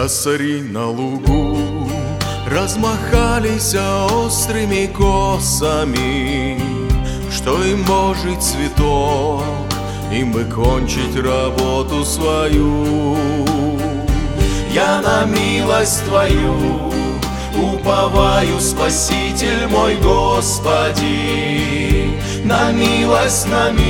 Косари на лугу размахались острыми косами. Что им Божий цветок, им бы кончить работу свою. Я на милость Твою уповаю, Спаситель мой, Господи. На милость,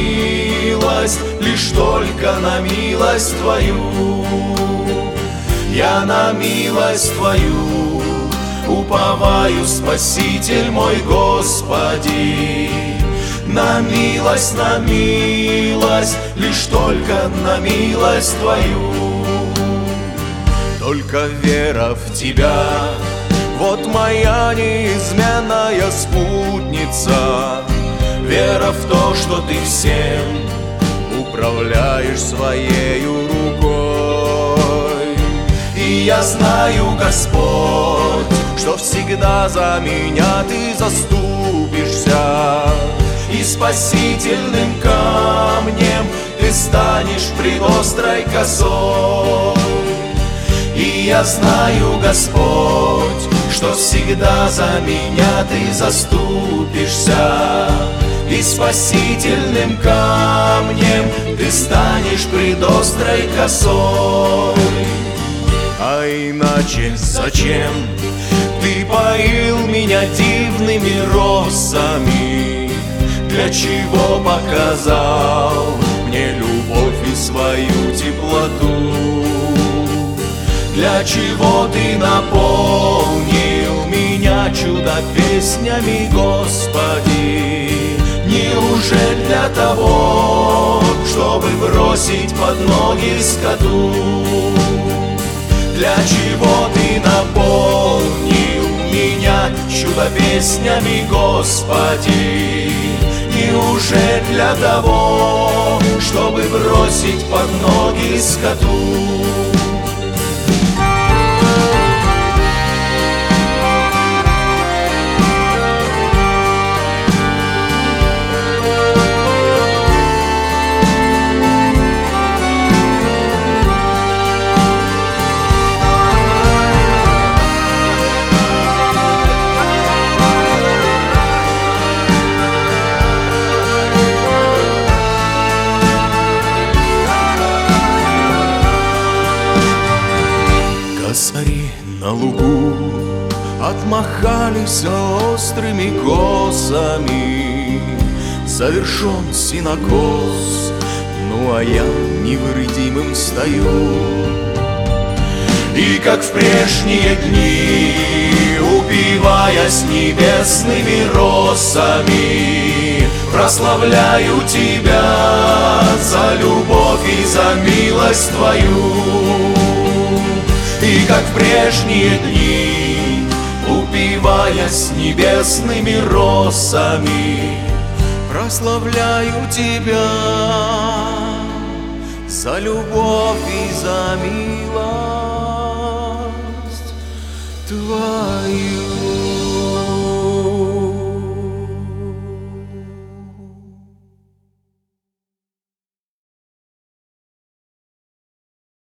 лишь только на милость Твою. Я на милость Твою уповаю, Спаситель мой, Господи. На милость, лишь только на милость Твою. Только вера в Тебя, вот моя неизменная спутница. Вера в то, что Ты всем управляешь своею рукой. И я знаю, Господь, что всегда за меня Ты заступишься, и спасительным камнем Ты станешь пред острой косой. И я знаю, Господь, что всегда за меня Ты заступишься, и спасительным камнем Ты станешь пред острой косой. А иначе зачем Ты поил меня дивными росами? Для чего показал мне любовь и свою теплоту? Для чего Ты наполнил меня чудо-песнями, Господи? Неужели для того, чтобы бросить под ноги скоту? Для чего Ты наполнил меня чудо-песнями, Господи? Неужели для того, чтобы бросить под ноги скоту? Косари на лугу отмахались острыми косами. Завершен сенокос, ну а я невредимым стою. И как в прежние дни, упиваясь небесными росами, прославляю Тебя за любовь и за милость Твою. И как в прежние дни, упиваясь небесными росами, прославляю Тебя за любовь и за милость.